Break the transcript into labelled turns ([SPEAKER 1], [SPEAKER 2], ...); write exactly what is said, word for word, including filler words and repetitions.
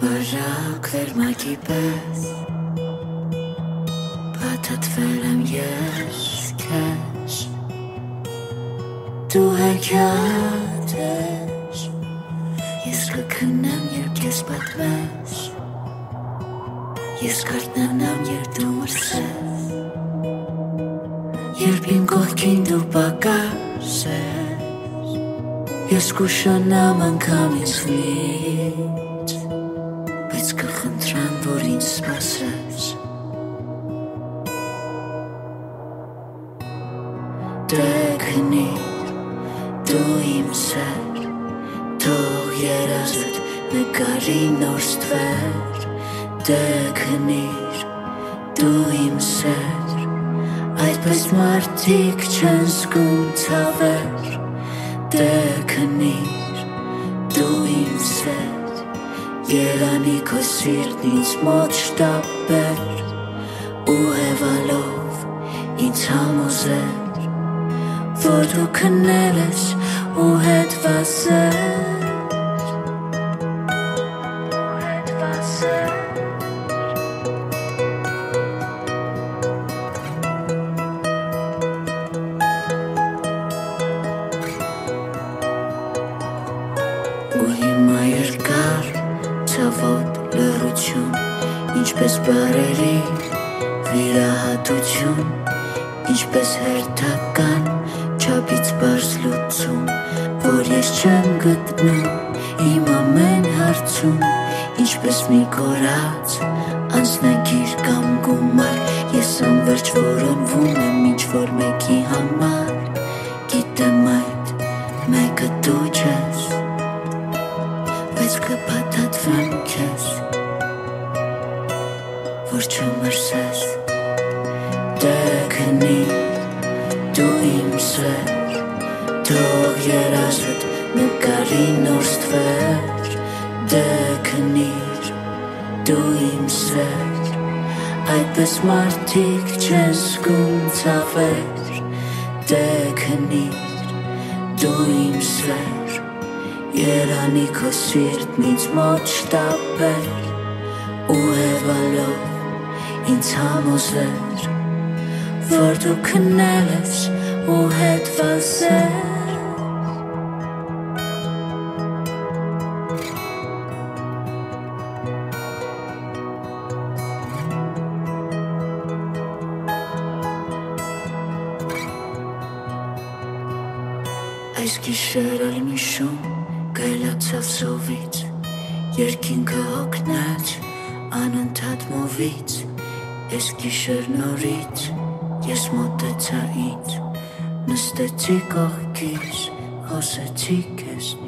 [SPEAKER 1] Բարակ վերմակի պես Պատատվել եմ ես քեզ Դու հեքիաթ ես Ես կքնեմ երբ ես պատմես Ես կարտնանամ երբ դու մրսես Երբ իմ կողքին դու պակաս ես Ես կուշանամ անգամ ես լից Բայց կխնդրեմ, որ ինձ սպասես Դեքնիր, դու իմ սեր Թող երազդ նկարի նոր ստվեր Դեքնիր, դու իմ սեր Այդպես մարդիկ չեն զգում ցավեր Դեքնիր, դու իմ սեր Երանի քո սիրտն ինձ մոտ շտապեր Ու հևալով ինձ համոզեր Որ դու քնել ես ու հետ վասեր Ու հետ վասեր Ու հիմա երկար ցավոտ լռություն Ինչպես բարերի վիրահատություն Ինչպես հերթական չափից բարձ լուծում Որ ես չեմ գտնում իմ ամեն հարցում Ինչպես մի կորած անձնագիր կամ գումար Ես անվերջ որոնվում եմ ինչ-որ մեկի համար Գիտեմ այդ մեկը դու չես Բայց կփաթաթվեմ քեզ Որ չմրսես Դեքնիր, դու իմ սեր Թող երազդ նկարի նոր ստվեր Դեքնիր, դու իմ սեր Այդպես մարդիկ չեն զգում ցավեր Դեքնիր, դու իմ սեր Երանի քո սիրտն ինձ մոտ շտապեր Ու հևալով ինձ համոզեր Որ դու քնել ես ու հետ վասեր Այս գիշեր էլ մի շում գայլացավ սովից Երկինքը հոգնեց անընդհատ մովից Այս գիշեր նորից ես մոտեցա ինձ Նստեցի կողքիս, խոսեցի քեզ